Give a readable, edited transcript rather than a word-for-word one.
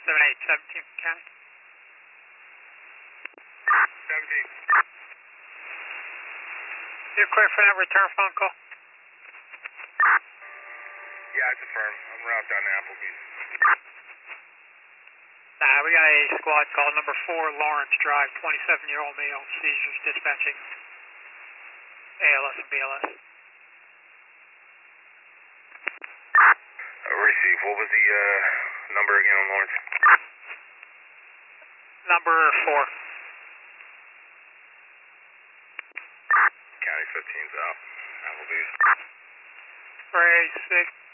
17 County. 17. You're clear for that return phone call? Yeah, it's affirmed. I'm route down to Applebee's. Nah, we got a squad call number 4, Lawrence Drive, 27-year-old male, seizures, dispatching ALS and BLS. Receive. What was the number again on Lawrence? Number 4. County 15's out. Applebee's. 386.